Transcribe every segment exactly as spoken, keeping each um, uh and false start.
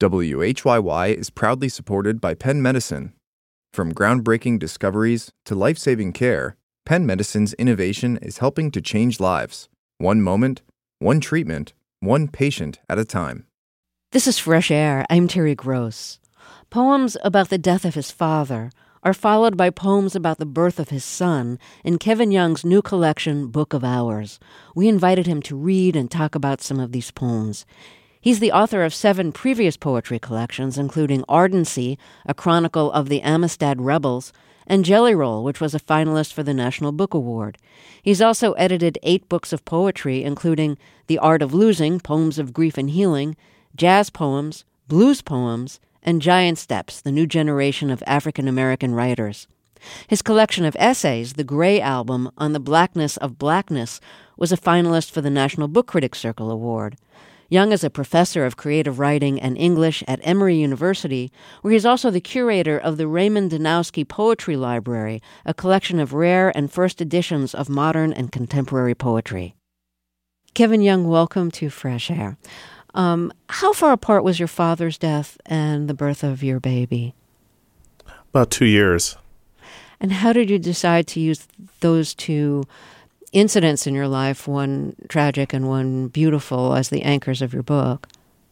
W H Y Y is proudly supported by Penn Medicine. From groundbreaking discoveries to life-saving care, Penn Medicine's innovation is helping to change lives, one moment, one treatment, one patient at a time. This is Fresh Air. I'm Terry Gross. Poems about the death of his father are followed by poems about the birth of his son in Kevin Young's new collection, Book of Hours. We invited him to read and talk about some of these poems. He's the author of seven previous poetry collections, including Ardency, a chronicle of the Amistad Rebels, and Jelly Roll, which was a finalist for the National Book Award. He's also edited eight books of poetry, including The Art of Losing, Poems of Grief and Healing, Jazz Poems, Blues Poems, and Giant Steps, the new generation of African-American writers. His collection of essays, The Gray Album, on the Blackness of Blackness, was a finalist for the National Book Critics Circle Award. Young is a professor of creative writing and English at Emory University, where he's also the curator of the Raymond Danowski Poetry Library, a collection of rare and first editions of modern and contemporary poetry. Kevin Young, welcome to Fresh Air. Um, how far apart was your father's death and the birth of your baby? About two years. And how did you decide to use those two incidents in your life, one tragic and one beautiful, as the anchors of your book?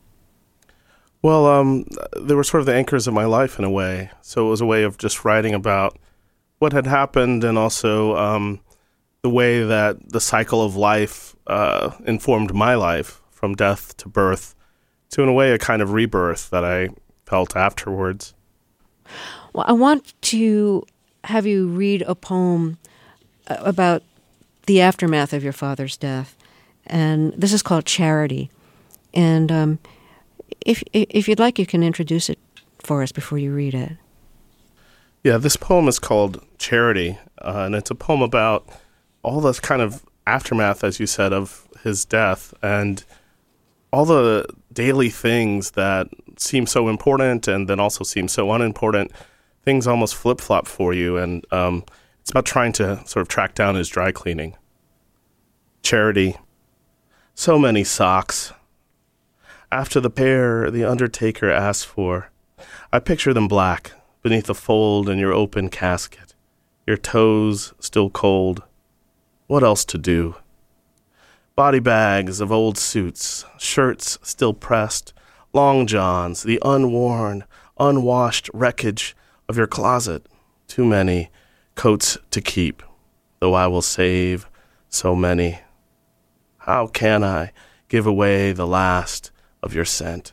Well, um, they were sort of the anchors of my life in a way. So it was a way of just writing about what had happened and also um, the way that the cycle of life uh, informed my life, from death to birth, to, in a way, a kind of rebirth that I felt afterwards. Well, I want to have you read a poem about the aftermath of your father's death, and this is called Charity. And um, if if you'd like, you can introduce it for us before you read it. Yeah, this poem is called Charity, uh, and it's a poem about all this kind of aftermath, as you said, of his death, and all the daily things that seem so important and then also seem so unimportant. Things almost flip-flop for you, and um, it's about trying to sort of track down his dry cleaning. Charity. So many socks. After the pair the undertaker asked for, I picture them black beneath a fold in your open casket, your toes still cold. What else to do? Body bags of old suits, shirts still pressed, long johns, the unworn, unwashed wreckage of your closet. Too many coats to keep, though I will save so many. How can I give away the last of your scent?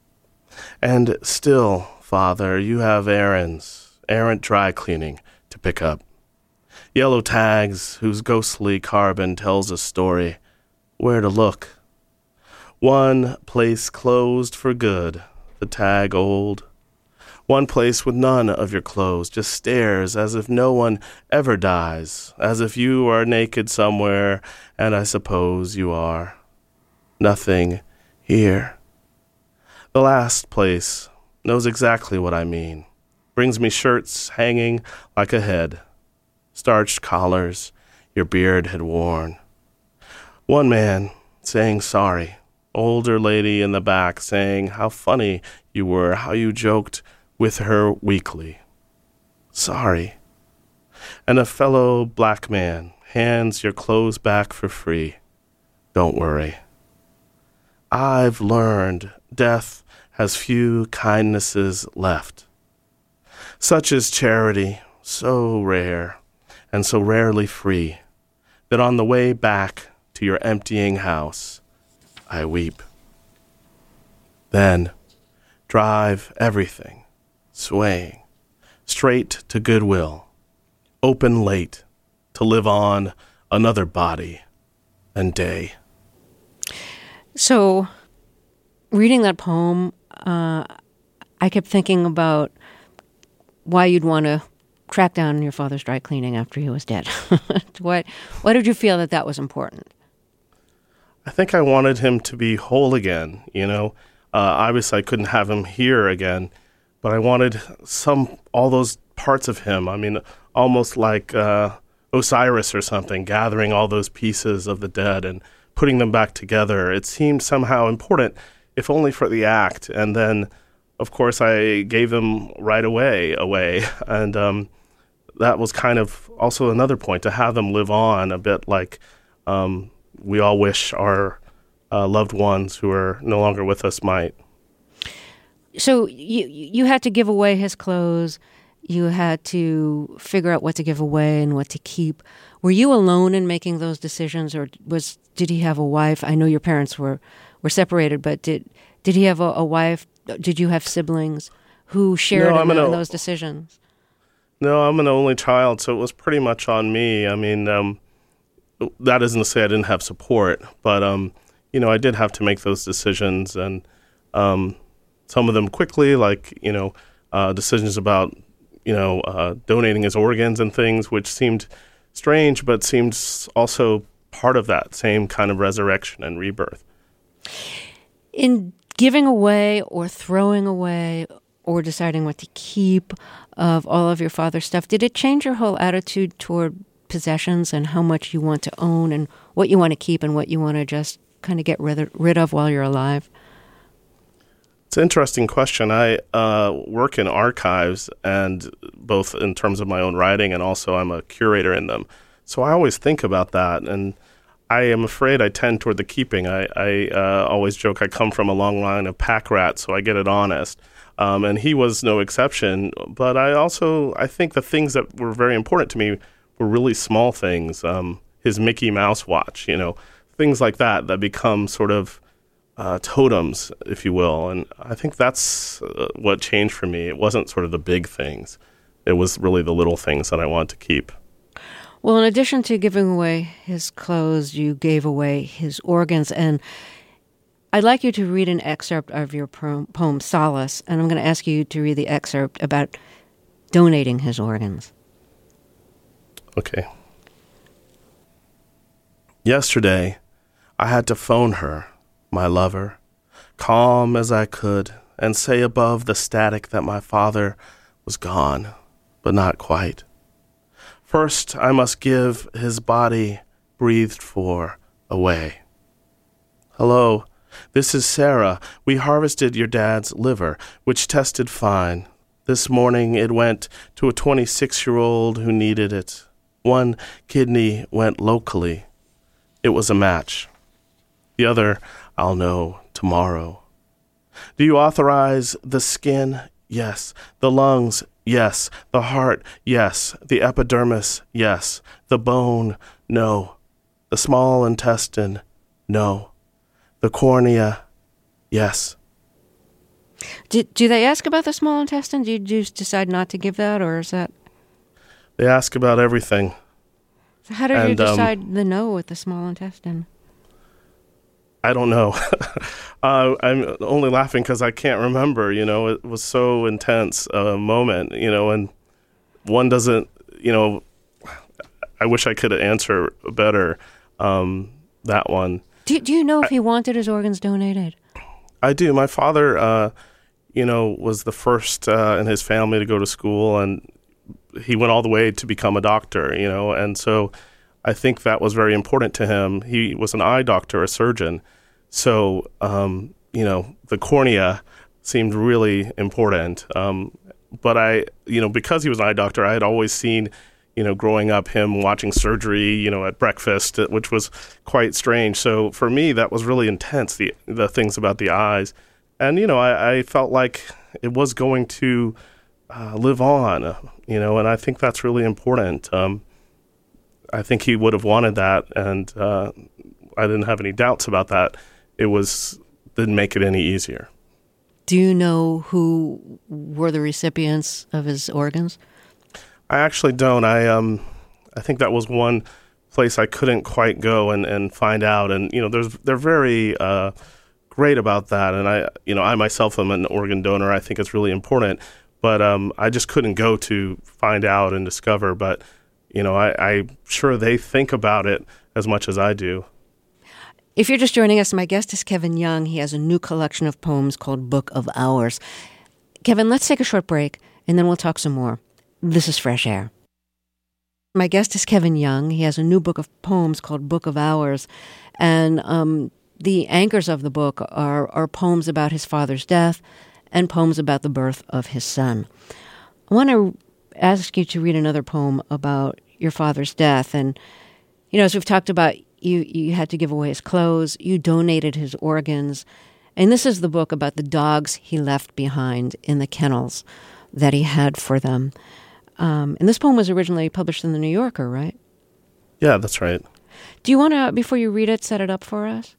And still, Father, you have errands, errant dry cleaning to pick up. Yellow tags whose ghostly carbon tells a story. Where to look? One place closed for good, the tag old. One place with none of your clothes, just stares as if no one ever dies, as if you are naked somewhere, and I suppose you are. Nothing here. The last place knows exactly what I mean. Brings me shirts hanging like a head, starched collars your beard had worn. One man saying sorry, older lady in the back saying how funny you were, how you joked with her weekly. Sorry. And a fellow black man hands your clothes back for free. Don't worry. I've learned death has few kindnesses left. Such is charity, so rare and so rarely free, that on the way back to your emptying house, I weep. Then drive everything, swaying, straight to goodwill, open late to live on another body and day. So, reading that poem, uh, I kept thinking about why you'd want to track down your father's dry cleaning after he was dead. What, why did you feel that that was important? I think I wanted him to be whole again, you know. Uh, obviously, I couldn't have him here again, but I wanted some, all those parts of him. I mean, almost like uh, Osiris or something, gathering all those pieces of the dead and putting them back together. It seemed somehow important, if only for the act. And then of course, I gave them right away away. And um, that was kind of also another point, to have them live on a bit like um, we all wish our uh, loved ones who are no longer with us might. So you you had to give away his clothes. You had to figure out what to give away and what to keep. Were you alone in making those decisions, or was did he have a wife? I know your parents were, were separated, but did did he have a, a wife? Did you have siblings who shared no, in, in in o- those decisions? No, I'm an only child, so it was pretty much on me. I mean, um, that isn't to say I didn't have support, but um, you know, I did have to make those decisions, and um, some of them quickly, like you know, uh, decisions about you know uh, donating his organs and things, which seemed strange, but seemed also part of that same kind of resurrection and rebirth. In giving away or throwing away or deciding what to keep of all of your father's stuff, did it change your whole attitude toward possessions and how much you want to own and what you want to keep and what you want to just kind of get rid, rid of while you're alive? It's an interesting question. I uh, work in archives, and both in terms of my own writing and also I'm a curator in them. So I always think about that, and I am afraid I tend toward the keeping. I, I uh, always joke I come from a long line of pack rats, so I get it honest. Um, and he was no exception. But I also, I think the things that were very important to me were really small things. Um, his Mickey Mouse watch, you know, things like that that become sort of uh, totems, if you will. And I think that's uh, what changed for me. It wasn't sort of the big things. It was really the little things that I wanted to keep. Well, in addition to giving away his clothes, you gave away his organs. And I'd like you to read an excerpt of your poem, Solace, and I'm going to ask you to read the excerpt about donating his organs. Okay. Yesterday, I had to phone her, my lover, calm as I could, and say above the static that my father was gone, but not quite. First, I must give his body breathed for away. Hello, this is Sarah. We harvested your dad's liver, which tested fine. This morning it went to a twenty-six-year-old who needed it. One kidney went locally. It was a match. The other, I'll know tomorrow. Do you authorize the skin? Yes. The lungs? Yes. The heart? Yes. The epidermis? Yes. The bone? No. The small intestine? No. The cornea? Yes. Do, do they ask about the small intestine? Do you just decide not to give that, or is that... They ask about everything. So how did and, you decide um, the no with the small intestine? I don't know. uh, I'm only laughing because I can't remember. You know, it was so intense a moment, you know, and one doesn't, you know, I wish I could answer better um, that one. Do, do you know if I, he wanted his organs donated? I do. My father, uh, you know, was the first uh, in his family to go to school, and he went all the way to become a doctor, you know, and so I think that was very important to him. He was an eye doctor, a surgeon. So, um, you know, the cornea seemed really important. Um, but I, you know, because he was an eye doctor, I had always seen, you know, growing up him watching surgery, you know, at breakfast, which was quite strange. So for me, that was really intense, the the things about the eyes. And, you know, I, I felt like it was going to uh, live on, you know, and I think that's really important. Um, I think he would have wanted that, and uh, I didn't have any doubts about that. It was didn't make it any easier. Do you know who were the recipients of his organs? I actually don't. I um, I think that was one place I couldn't quite go and, and find out. And you know, there's they're very uh, great about that. And I, you know, I myself am an organ donor. I think it's really important, but um, I just couldn't go to find out and discover. But you know, I, I'm sure they think about it as much as I do. If you're just joining us, my guest is Kevin Young. He has a new collection of poems called Book of Hours. Kevin, let's take a short break, and then we'll talk some more. This is Fresh Air. My guest is Kevin Young. He has a new book of poems called Book of Hours, and um, the anchors of the book are, are poems about his father's death and poems about the birth of his son. I want to ask you to read another poem about your father's death. And, you know, as we've talked about, you, you had to give away his clothes, you donated his organs, and this is the book about the dogs he left behind in the kennels that he had for them. Um, and this poem was originally published in The New Yorker, right? Yeah, that's right. Do you want to, before you read it, set it up for us?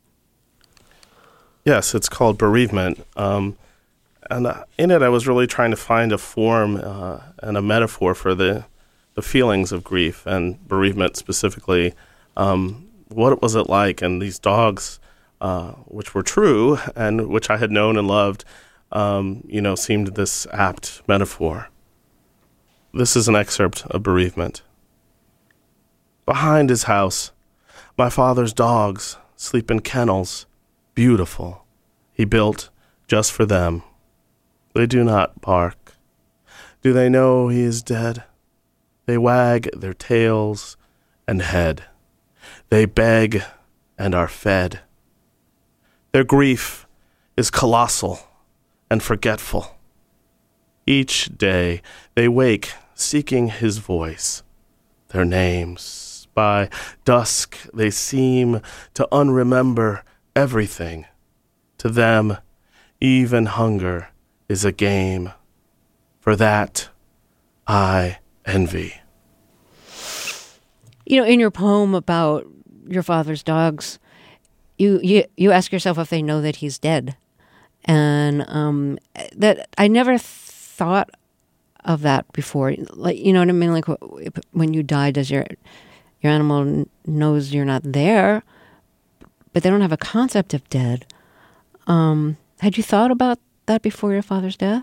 Yes, it's called Bereavement. Um, and uh, in it, I was really trying to find a form uh, and a metaphor for the, the feelings of grief and bereavement specifically. Um, what was it like? And these dogs, uh, which were true and which I had known and loved, um, you know, seemed this apt metaphor. This is an excerpt of Bereavement. Behind his house, my father's dogs sleep in kennels, beautiful, he built just for them. They do not bark. Do they know he is dead? They wag their tails and head. They beg and are fed. Their grief is colossal and forgetful. Each day they wake seeking his voice, their names. By dusk they seem to unremember everything. To them, even hunger is a game. For that, I envy. You know, in your poem about your father's dogs, you you, you ask yourself if they know that he's dead. And um, that I never thought of that before. Like, you know what I mean? Like when you die, does your your animal knows you're not there, but they don't have a concept of dead. Um, had you thought about that before your father's death?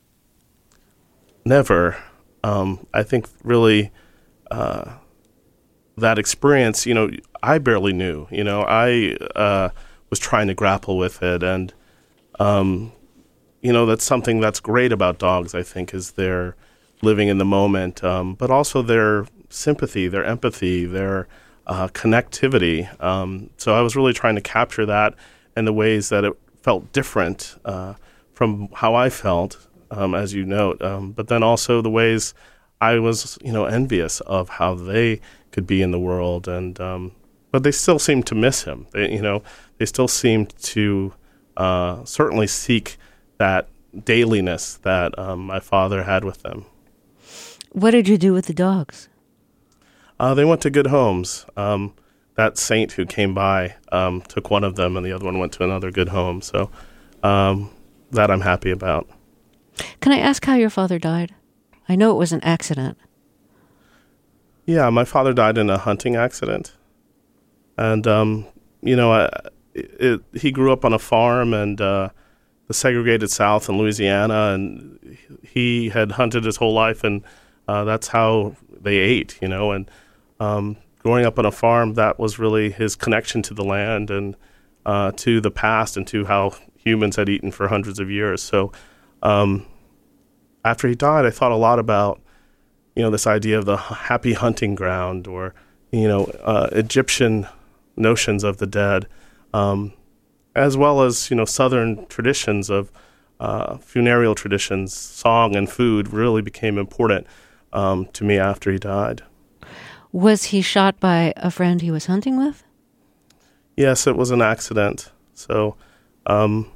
Never. Um, I think really uh, that experience, you know, I barely knew. You know, I uh, was trying to grapple with it. And, um, you know, that's something that's great about dogs, I think, is their living in the moment, um, but also their sympathy, their empathy, their uh, connectivity. Um, so I was really trying to capture that in the ways that it felt different uh, from how I felt, um, as you note, um, but then also the ways I was, you know, envious of how they could be in the world. And um, but they still seemed to miss him. They, you know, they still seemed to uh, certainly seek that dailiness that um, my father had with them. What did you do with the dogs? Uh, they went to good homes. Um, that saint who came by um, took one of them, and the other one went to another good home. So um, that I'm happy about. Can I ask how your father died? I know it was an accident. Yeah, my father died in a hunting accident. And, um, you know, I, it, he grew up on a farm and uh, the segregated South in Louisiana, and he had hunted his whole life, and uh, that's how they ate, you know, and um, growing up on a farm, that was really his connection to the land and uh, to the past and to how humans had eaten for hundreds of years. So um, after he died, I thought a lot about, you know, this idea of the happy hunting ground, or, you know, uh, Egyptian notions of the dead, um, as well as, you know, Southern traditions of uh, funereal traditions. Song and food really became important um, to me after he died. Was he shot by a friend he was hunting with? Yes, it was an accident. So, um,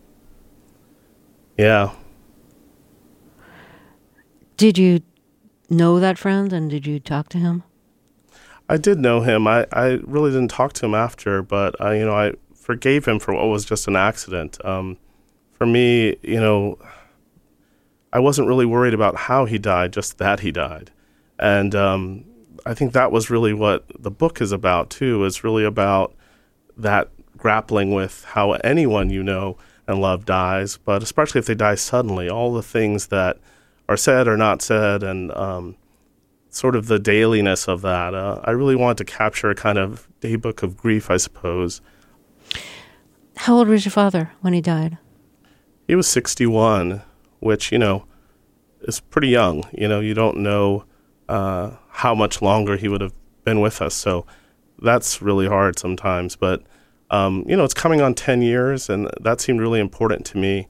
yeah. Did you know that friend, and did you talk to him? I did know him. I, I really didn't talk to him after, but I, you know, I forgave him for what was just an accident. Um, for me, you know, I wasn't really worried about how he died, just that he died. And um, I think that was really what the book is about, too. It's really about that grappling with how anyone you know and love dies, but especially if they die suddenly, all the things that are said or not said, and um, sort of the dailiness of that. Uh, I really wanted to capture a kind of daybook of grief, I suppose. How old was your father when he died? He was sixty-one, which, you know, is pretty young. You know, you don't know uh, how much longer he would have been with us, so that's really hard sometimes. But, um, you know, it's coming on ten years, and that seemed really important to me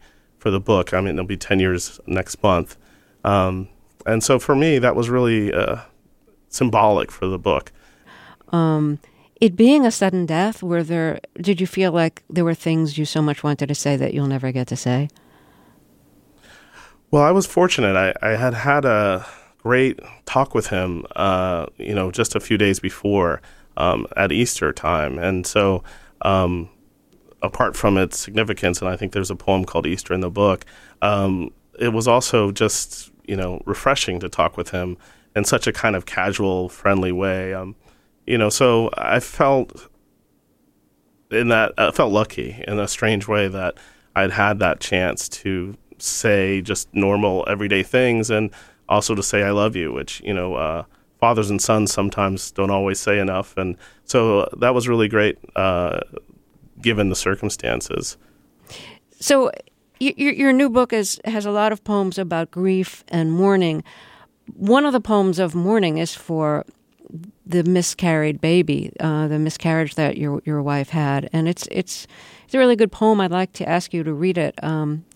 for the book. I mean, it'll be ten years next month. Um, and so for me, that was really uh, symbolic for the book. Um, it being a sudden death, were there, did you feel like there were things you so much wanted to say that you'll never get to say? Well, I was fortunate. I, I had had a great talk with him, uh, you know, just a few days before um, at Easter time. And so um, apart from its significance, and I think there's a poem called Easter in the book, um, it was also just, you know, refreshing to talk with him in such a kind of casual, friendly way. Um, you know, so I felt in that, I felt lucky in a strange way that I'd had that chance to say just normal, everyday things, and also to say I love you, which, you know, uh, fathers and sons sometimes don't always say enough. And so that was really great, uh, given the circumstances. So your, your new book is, has a lot of poems about grief and mourning. One of the poems of mourning is for the miscarried baby, uh, the miscarriage that your your wife had. And it's, it's, it's a really good poem. I'd like to ask you to read it. Um,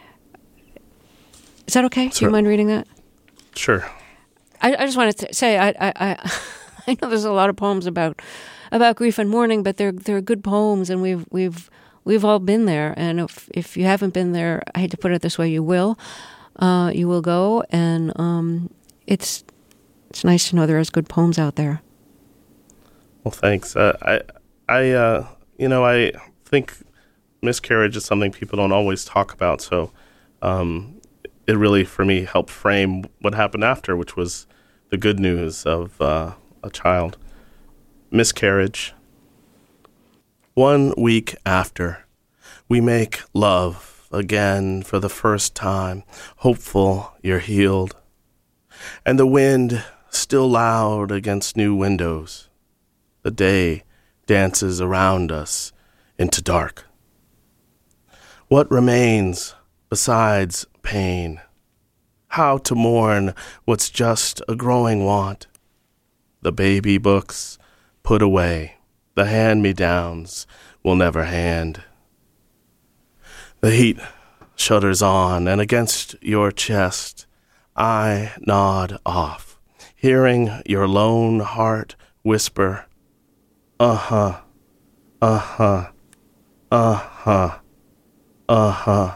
is that okay? Sure. Do you mind reading that? Sure. I, I just wanted to say I, I I I know there's a lot of poems about about grief and mourning, but they're they're good poems, and we've we've we've all been there. And if if you haven't been there, I hate to put it this way, you will, uh, you will go, and um, it's it's nice to know there is good poems out there. Well, thanks. Uh, I I uh, you know I think miscarriage is something people don't always talk about, so. Um, It really, for me, helped frame what happened after, which was the good news of uh, a child. Miscarriage. One week after, we make love again for the first time, hopeful you're healed. And the wind still loud against new windows. The day dances around us into dark. What remains besides pain? How to mourn what's just a growing want? The baby books put away, the hand-me-downs will never hand. The heat shudders on, and against your chest I nod off, hearing your lone heart whisper, uh-huh, uh-huh, uh-huh, uh-huh.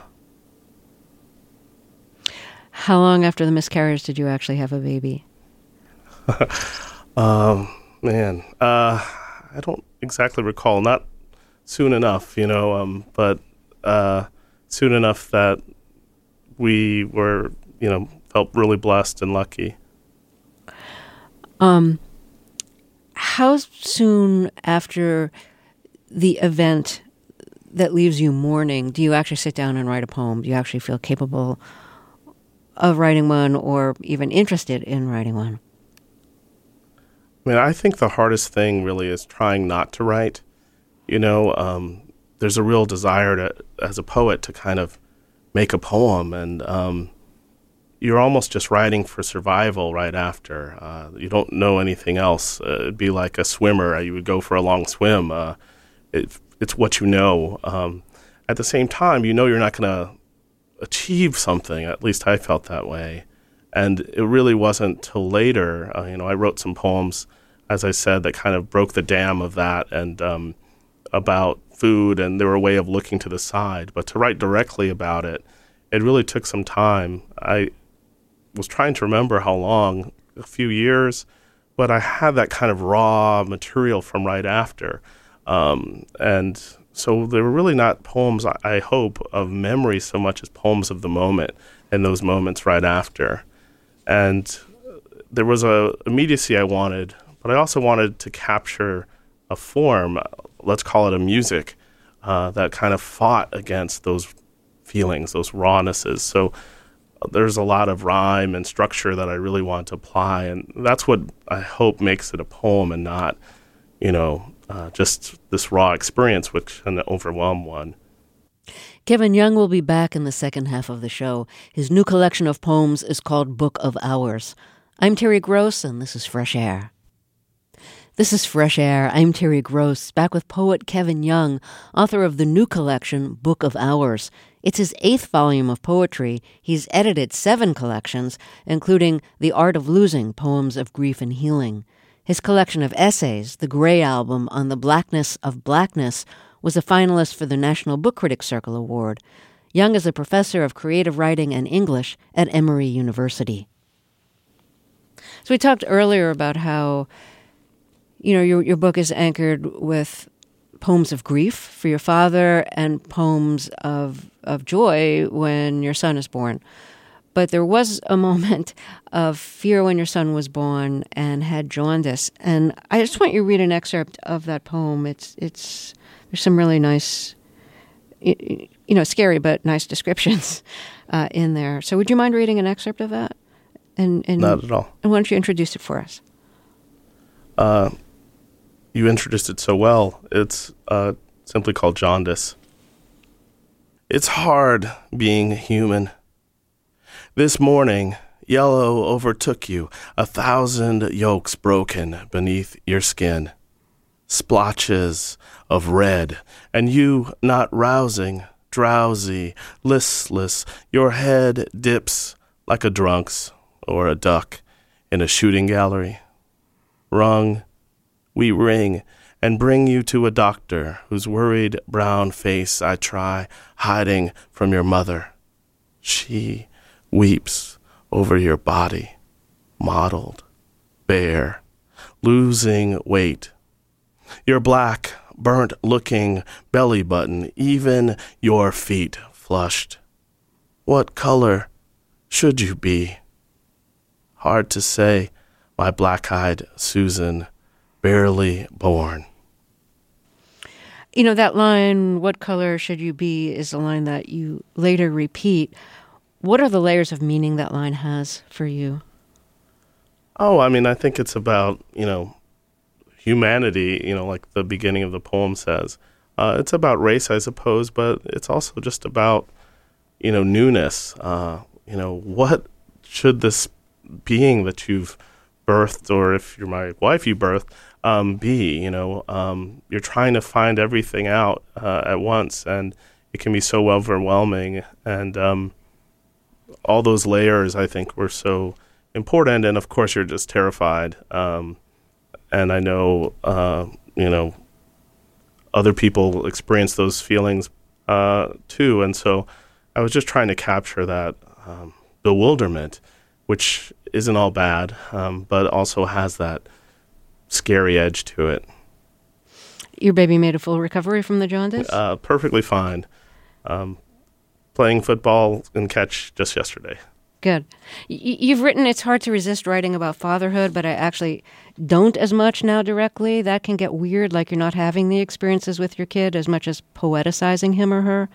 How long after the miscarriage did you actually have a baby? um, man, uh, I don't exactly recall. Not soon enough, you know, um, but uh, soon enough that we were, you know, felt really blessed and lucky. Um, how soon after the event that leaves you mourning do you actually sit down and write a poem? Do you actually feel capable of writing one, or even interested in writing one? I mean, I think the hardest thing really is trying not to write. You know, um, there's a real desire to, as a poet, to kind of make a poem, and um, you're almost just writing for survival right after. Uh, you don't know anything else. Uh, it'd be like a swimmer. You would go for a long swim. Uh, it, it's what you know. Um, at the same time, you know you're not going to achieve something. At least I felt that way. And it really wasn't till later, uh, you know, I wrote some poems, as I said, that kind of broke the dam of that, and um, about food, and they were a way of looking to the side. But to write directly about it, it really took some time. I was trying to remember how long, a few years, but I had that kind of raw material from right after. Um, and So they were really not poems, I hope, of memory so much as poems of the moment and those moments right after. And there was a immediacy I wanted, but I also wanted to capture a form, let's call it a music, uh, that kind of fought against those feelings, those rawnesses. So there's a lot of rhyme and structure that I really want to apply, and that's what I hope makes it a poem and not, you know, uh, just this raw experience which can overwhelm one. Kevin Young will be back in the second half of the show. His new collection of poems is called Book of Hours. I'm Terry Gross, and this is Fresh Air. This is Fresh Air. I'm Terry Gross, back with poet Kevin Young, author of the new collection, Book of Hours. It's his eighth volume of poetry. He's edited seven collections, including The Art of Losing, Poems of Grief and Healing. His collection of essays, The Gray Album on the Blackness of Blackness, was a finalist for the National Book Critics Circle Award. Young is a professor of creative writing and English at Emory University. So we talked earlier about how, you know, your your book is anchored with poems of grief for your father and poems of of joy when your son is born. But there was a moment of fear when your son was born and had jaundice. And I just want you to read an excerpt of that poem. It's it's there's some really nice, you know, scary but nice descriptions uh, in there. So would you mind reading an excerpt of that? And, and Not at all. And why don't you introduce it for us? Uh, you introduced it so well. It's uh, simply called Jaundice. It's hard being human. This morning, yellow overtook you, a thousand yolks broken beneath your skin. Splotches of red, and you not rousing, drowsy, listless, your head dips like a drunk's or a duck in a shooting gallery. Rung, we ring and bring you to a doctor whose worried brown face I try hiding from your mother. She weeps over your body, mottled, bare, losing weight. Your black, burnt-looking belly button, even your feet flushed. What color should you be? Hard to say, my black-eyed Susan, barely born. You know, that line, what color should you be, is a line that you later repeat. What are the layers of meaning that line has for you? Oh, I mean, I think it's about, you know, humanity, you know, like the beginning of the poem says. Uh, it's about race, I suppose, but it's also just about, you know, newness. Uh, you know, what should this being that you've birthed, or if you're my wife you birthed, um, be, you know, um, you're trying to find everything out uh, at once, and it can be so overwhelming, and um, all those layers, I think, were so important, and of course you're just terrified, um, and I know, uh, you know, other people experience those feelings uh, too, and so I was just trying to capture that um, bewilderment, which isn't all bad, um, but also has that scary edge to it. Your baby made a full recovery from the jaundice? Uh, perfectly fine. Um, playing football and catch just yesterday. Good. Y- you've written, it's hard to resist writing about fatherhood, but I actually don't as much now directly. That can get weird, like you're not having the experiences with your kid as much as poeticizing him or her.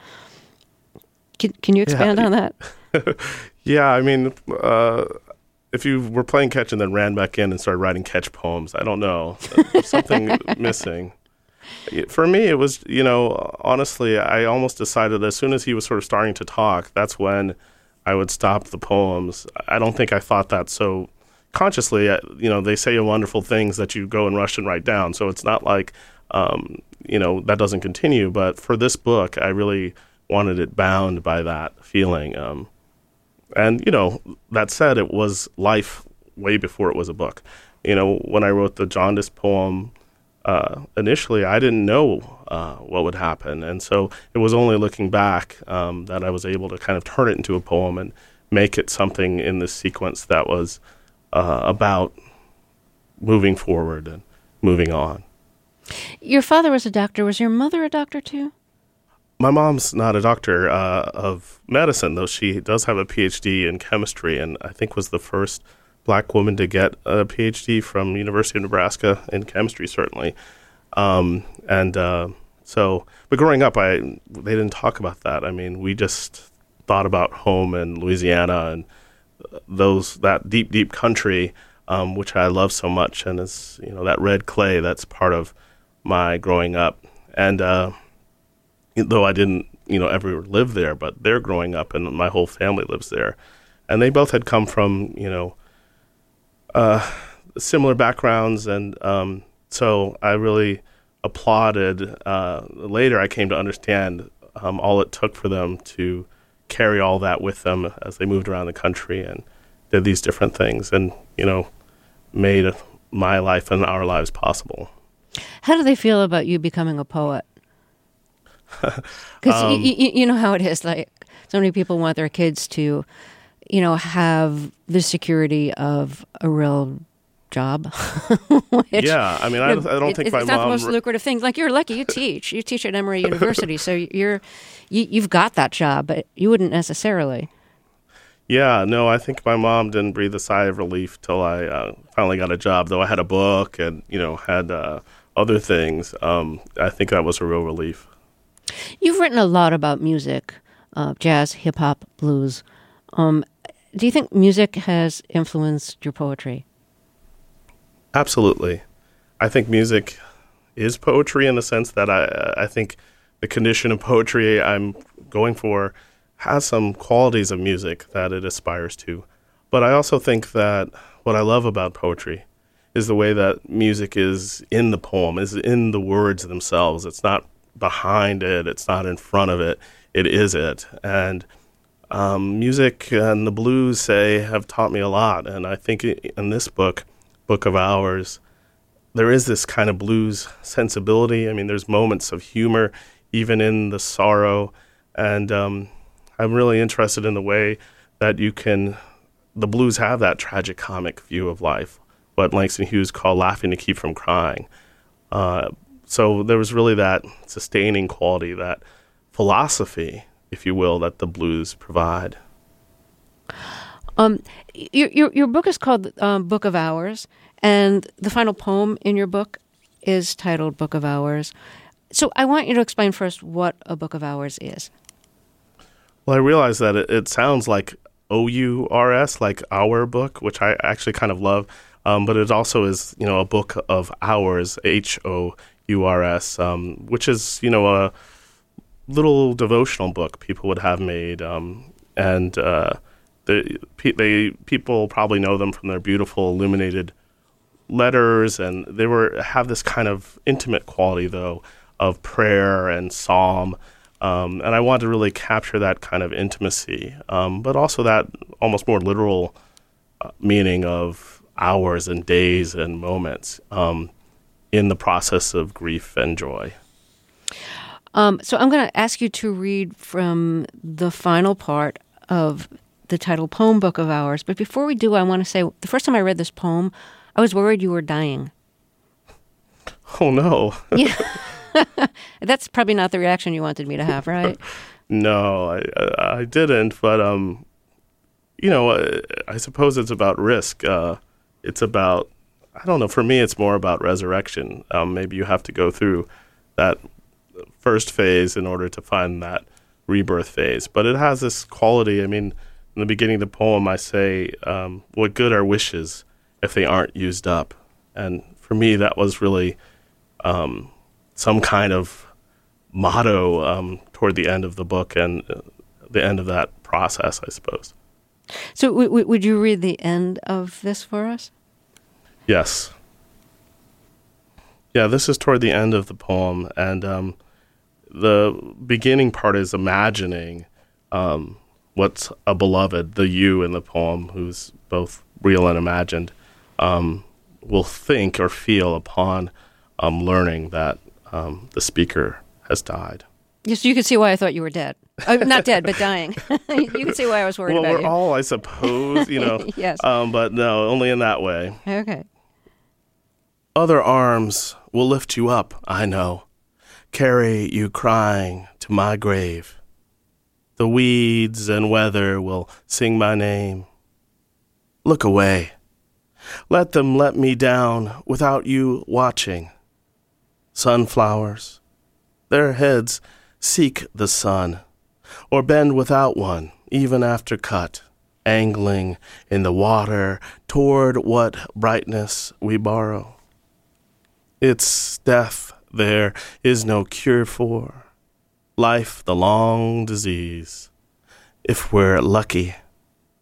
Can, can you expand yeah. on that? Yeah, I mean, uh, if you were playing catch and then ran back in and started writing catch poems, I don't know. There's something missing. For me, it was, you know, honestly, I almost decided as soon as he was sort of starting to talk, that's when I would stop the poems. I don't think I thought that so consciously. You know, they say wonderful things that you go and rush and write down. So it's not like, um, you know, that doesn't continue. But for this book, I really wanted it bound by that feeling. Um, and, you know, that said, it was life way before it was a book. You know, when I wrote the jaundice poem, uh, initially I didn't know uh, what would happen. And so it was only looking back um, that I was able to kind of turn it into a poem and make it something in this sequence that was uh, about moving forward and moving on. Your father was a doctor. Was your mother a doctor too? My mom's not a doctor uh, of medicine, though she does have a P H D in chemistry, and I think was the first black woman to get a P H D from University of Nebraska in chemistry, certainly. Um, and uh, so, but growing up, I they didn't talk about that. I mean, we just thought about home in Louisiana and those that deep, deep country, um, which I love so much, and is, you know, that red clay that's part of my growing up. And uh, though I didn't, you know, ever live there, but they're growing up, and my whole family lives there, and they both had come from, you know, uh, similar backgrounds, and um, so I really applauded. Uh, later, I came to understand um, all it took for them to carry all that with them as they moved around the country and did these different things, and you know, made my life and our lives possible. How do they feel about you becoming a poet? Because um, y- y- you know how it is. Like, so many people want their kids to, you know, have the security of a real job. Which, yeah, I mean, I, I don't it, think it's my not mom... the most lucrative thing. Like, you're lucky. You teach. You teach at Emory University, so you're you, you've got that job, but you wouldn't necessarily. Yeah, no, I think my mom didn't breathe a sigh of relief till I uh, finally got a job. Though I had a book and you know had uh, other things, um, I think that was a real relief. You've written a lot about music, uh, jazz, hip hop, blues. Um, do you think music has influenced your poetry? Absolutely. I think music is poetry in the sense that I I think the condition of poetry I'm going for has some qualities of music that it aspires to. But I also think that what I love about poetry is the way that music is in the poem, is in the words themselves. It's not behind it, it's not in front of it, it is it. And um, music and the blues, say, have taught me a lot. And I think in this book, Book of Hours, there is this kind of blues sensibility. I mean, there's moments of humor, even in the sorrow. And um, I'm really interested in the way that you can, the blues have that tragic comic view of life, what Langston Hughes called laughing to keep from crying. Uh, so there was really that sustaining quality, that philosophy, if you will, that the blues provide. Um, your, your your book is called um, Book of Hours, and the final poem in your book is titled Book of Hours. So I want you to explain first what a Book of Hours is. Well, I realize that it, it sounds like O U R S, like our book, which I actually kind of love, um, but it also is, you know, a book of hours, H O U R S, um, which is, you know, a little devotional book people would have made, um, and uh, they, they people probably know them from their beautiful illuminated letters, and they were have this kind of intimate quality, though, of prayer and psalm, um, and I wanted to really capture that kind of intimacy, um, but also that almost more literal uh, meaning of hours and days and moments um, in the process of grief and joy. Um, so I'm going to ask you to read from the final part of the title poem, Book of Hours. But before we do, I want to say, the first time I read this poem, I was worried you were dying. Oh, no. Yeah. That's probably not the reaction you wanted me to have, right? No, I, I, I didn't. But, um, you know, I, I suppose it's about risk. Uh, it's about, I don't know, for me, it's more about resurrection. Um, maybe you have to go through that first phase in order to find that rebirth phase. But it has this quality. I mean, in the beginning of the poem, I say, um, what good are wishes if they aren't used up? And for me, that was really um, some kind of motto um, toward the end of the book and uh, the end of that process, I suppose. So w- w- would you read the end of this for us? Yes. Yeah, this is toward the end of the poem, and um, the beginning part is imagining um, what's a beloved, the you in the poem, who's both real and imagined, um, will think or feel upon um, learning that um, the speaker has died. Yes, you can see why I thought you were dead. Uh, not dead, but dying. You can see why I was worried well, about we're you. all, I suppose, you know. Yes. Um, but no, only in that way. Okay. Other arms will lift you up, I know, carry you crying to my grave. The weeds and weather will sing my name. Look away. Let them let me down without you watching. Sunflowers, their heads seek the sun, or bend without one, even after cut, angling in the water toward what brightness we borrow. It's death there is no cure for, life the long disease, if we're lucky.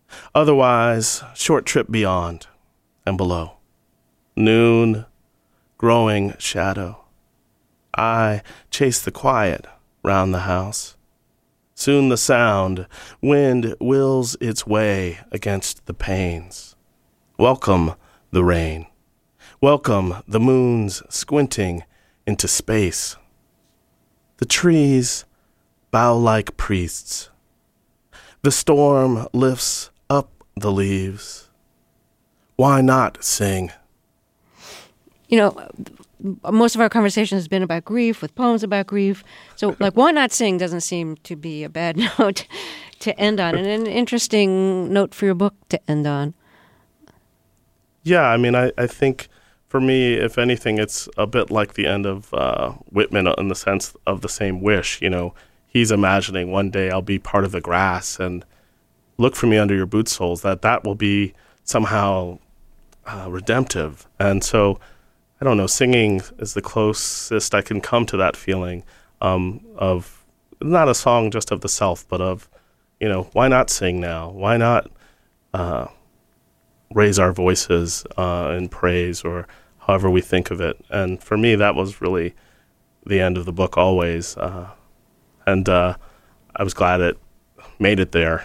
Otherwise, short trip beyond and below. Noon, growing shadow. I chase the quiet round the house. Soon the sound, wind wills its way against the panes. Welcome the rain. Welcome the moon's squinting into space. The trees bow like priests. The storm lifts up the leaves. Why not sing? You know, most of our conversation has been about grief, with poems about grief. So, like, why not sing doesn't seem to be a bad note to end on, and an interesting note for your book to end on. Yeah, I mean, I, I think for me, if anything, it's a bit like the end of uh, Whitman in the sense of the same wish. You know, he's imagining one day I'll be part of the grass and look for me under your boot soles, that that will be somehow uh, redemptive. And so, I don't know, singing is the closest I can come to that feeling um, of not a song just of the self, but of, you know, why not sing now? Why not uh, raise our voices uh, in praise or however we think of it? And for me, that was really the end of the book always. Uh, and uh, I was glad it made it there.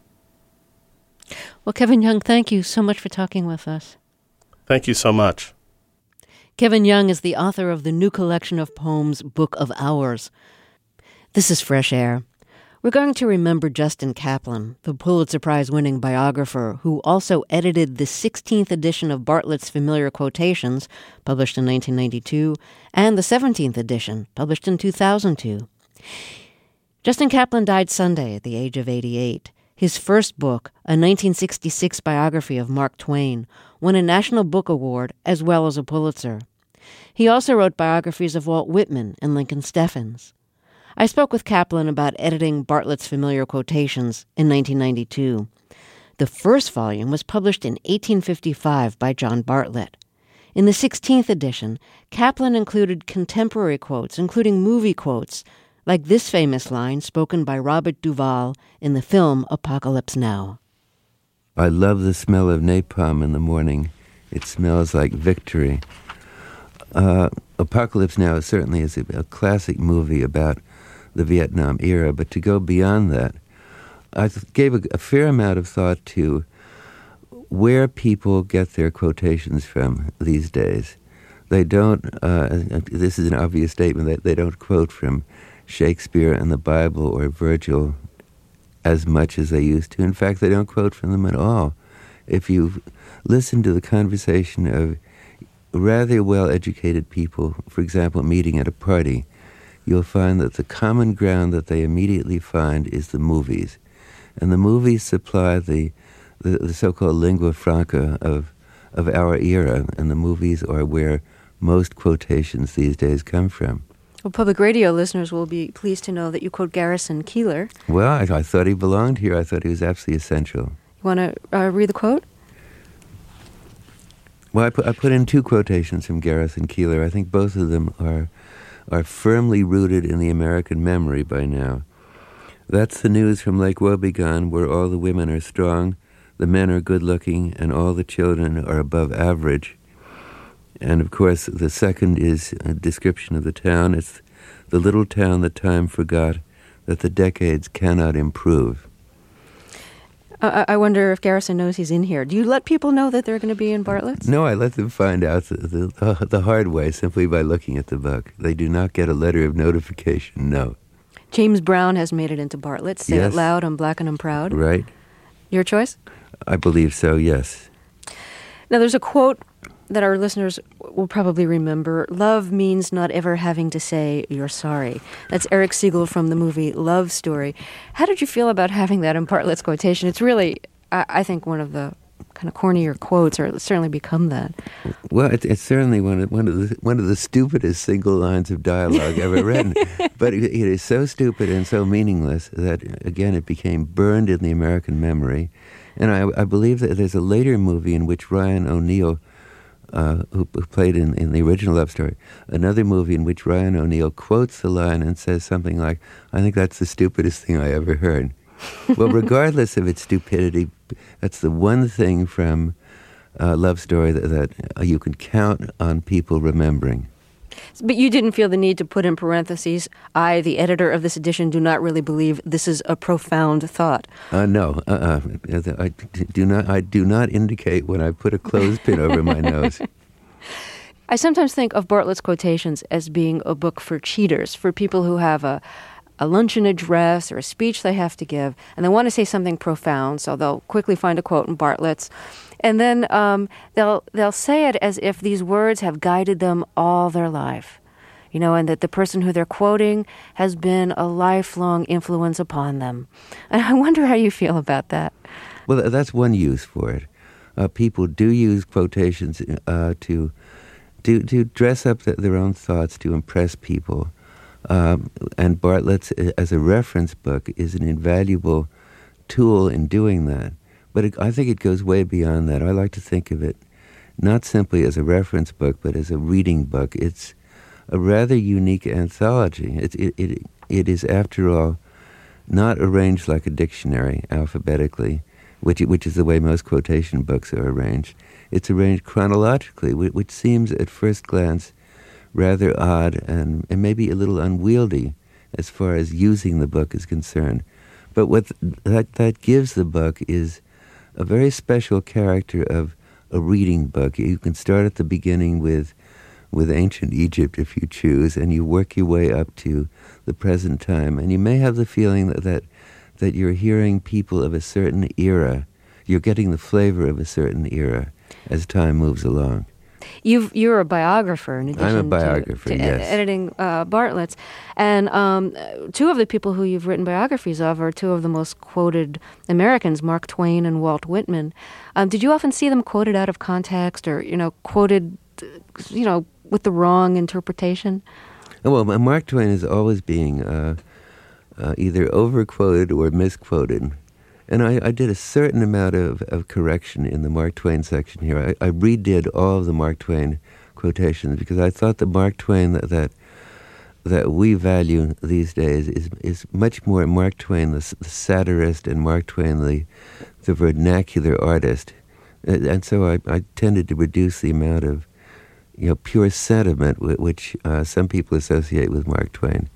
Well, Kevin Young, thank you so much for talking with us. Thank you so much. Kevin Young is the author of the new collection of poems, Book of Hours. This is Fresh Air. We're going to remember Justin Kaplan, the Pulitzer Prize-winning biographer who also edited the sixteenth edition of Bartlett's Familiar Quotations, published in nineteen ninety-two, and the seventeenth edition, published in two thousand two. Justin Kaplan died Sunday at the age of eighty-eight. His first book, a nineteen sixty-six biography of Mark Twain, won a National Book Award as well as a Pulitzer. He also wrote biographies of Walt Whitman and Lincoln Steffens. I spoke with Kaplan about editing Bartlett's Familiar Quotations in nineteen ninety-two. The first volume was published in eighteen fifty-five by John Bartlett. In the sixteenth edition, Kaplan included contemporary quotes, including movie quotes, like this famous line spoken by Robert Duvall in the film Apocalypse Now. I love the smell of napalm in the morning. It smells like victory. Uh, Apocalypse Now certainly is a, a classic movie about the Vietnam era, but to go beyond that, I gave a, a fair amount of thought to where people get their quotations from these days. They don't, uh, this is an obvious statement, that they don't quote from Shakespeare and the Bible or Virgil as much as they used to. In fact, they don't quote from them at all. If you listen to the conversation of rather well-educated people, for example, meeting at a party, you'll find that the common ground that they immediately find is the movies. And the movies supply the, the, the so-called lingua franca of, of our era, and the movies are where most quotations these days come from. Well, public radio listeners will be pleased to know that you quote Garrison Keillor. Well, I, I thought he belonged here. I thought he was absolutely essential. You want to uh, read the quote? Well, I put, I put in two quotations from Garrison Keillor. I think both of them are are firmly rooted in the American memory by now. That's the news from Lake Wobegon, where all the women are strong, the men are good-looking, and all the children are above average. And, of course, the second is a description of the town. It's the little town that time forgot, that the decades cannot improve. Uh, I wonder if Garrison knows he's in here. Do you let people know that they're going to be in Bartlett's? No, I let them find out the, the, the hard way simply by looking at the book. They do not get a letter of notification, no. James Brown has made it into Bartlett's. Say yes. It loud, I'm black and I'm proud. Right. Your choice? I believe so, yes. Now, there's a quote that our listeners will probably remember. Love means not ever having to say you're sorry. That's Eric Siegel from the movie Love Story. How did you feel about having that in Bartlett's quotation? It's really, I, I think, one of the kind of cornier quotes, or it's certainly become that. Well, it, it's certainly one of, one, of the, one of the stupidest single lines of dialogue ever written. But it, it is so stupid and so meaningless that, again, it became burned in the American memory. And I, I believe that there's a later movie in which Ryan O'Neal, Uh, who, who played in, in the original Love Story, another movie in which Ryan O'Neal quotes the line and says something like, I think that's the stupidest thing I ever heard. Well, regardless of its stupidity, that's the one thing from uh, love story that, that you can count on people remembering. But you didn't feel the need to put in parentheses, I, the editor of this edition, do not really believe this is a profound thought. Uh, no, uh-uh. I do not. I do not indicate when I put a clothespin over my nose. I sometimes think of Bartlett's quotations as being a book for cheaters, for people who have a, a luncheon address or a speech they have to give, and they want to say something profound, so they'll quickly find a quote in Bartlett's. And then um, they'll they'll say it as if these words have guided them all their life, you know, and that the person who they're quoting has been a lifelong influence upon them. And I wonder how you feel about that. Well, that's one use for it. Uh, people do use quotations uh, to, to to dress up the, their own thoughts, to impress people. Um, and Bartlett's, as a reference book, is an invaluable tool in doing that. But it, I think it goes way beyond that. I like to think of it not simply as a reference book, but as a reading book. It's a rather unique anthology. It, it, it, it is, after all, not arranged like a dictionary alphabetically, which, which is the way most quotation books are arranged. It's arranged chronologically, which seems at first glance rather odd and, and maybe a little unwieldy as far as using the book is concerned. But what that, that gives the book is a very special character of a reading book. You can start at the beginning with with ancient Egypt if you choose, and you work your way up to the present time. And you may have the feeling that that, that you're hearing people of a certain era. You're getting the flavor of a certain era as time moves along. You've, you're a biographer in addition I'm a biographer, to, to yes. ed- editing uh, Bartlett's. And um, two of the people who you've written biographies of are two of the most quoted Americans, Mark Twain and Walt Whitman. Um, did you often see them quoted out of context or, you know, quoted, you know, with the wrong interpretation? Well, Mark Twain is always being uh, uh, either overquoted or misquoted. And I, I did a certain amount of, of correction in the Mark Twain section here. I, I redid all of the Mark Twain quotations because I thought the Mark Twain that that, that we value these days is is much more Mark Twain, the, the satirist, and Mark Twain, the the vernacular artist. And, and so I, I tended to reduce the amount of, you know, pure sentiment which uh, some people associate with Mark Twain.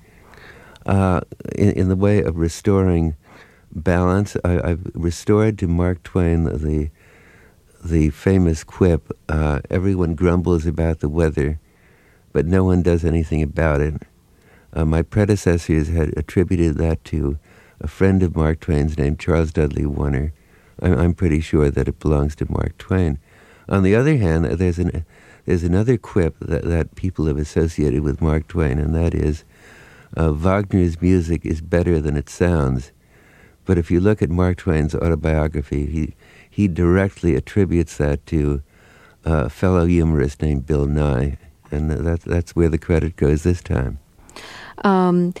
Uh, in, in the way of restoring balance, I, I've restored to Mark Twain the the famous quip, uh, everyone grumbles about the weather, but no one does anything about it. Uh, my predecessors had attributed that to a friend of Mark Twain's named Charles Dudley Warner. I'm, I'm pretty sure that it belongs to Mark Twain. On the other hand, there's an there's another quip that, that people have associated with Mark Twain, and that is, uh, Wagner's music is better than it sounds. But if you look at Mark Twain's autobiography, he he directly attributes that to a fellow humorist named Bill Nye, and that's that's where the credit goes this time. Um,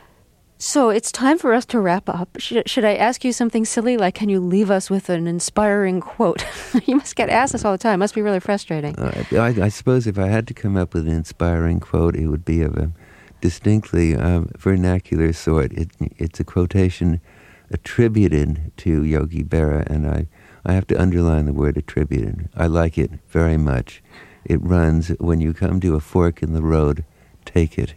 so it's time for us to wrap up. Should, should I ask you something silly, like can you leave us with an inspiring quote? You must get asked this all the time. It must be really frustrating. Uh, I, I suppose if I had to come up with an inspiring quote, it would be of a distinctly um, vernacular sort. It, it's a quotation attributed to Yogi Berra, and I, I have to underline the word attributed. I like it very much. It runs, when you come to a fork in the road, take it.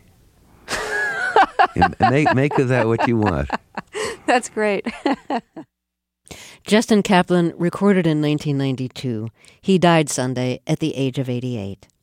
And make, make of that what you want. That's great. Justin Kaplan recorded in nineteen ninety-two. He died Sunday at the age of eighty-eight.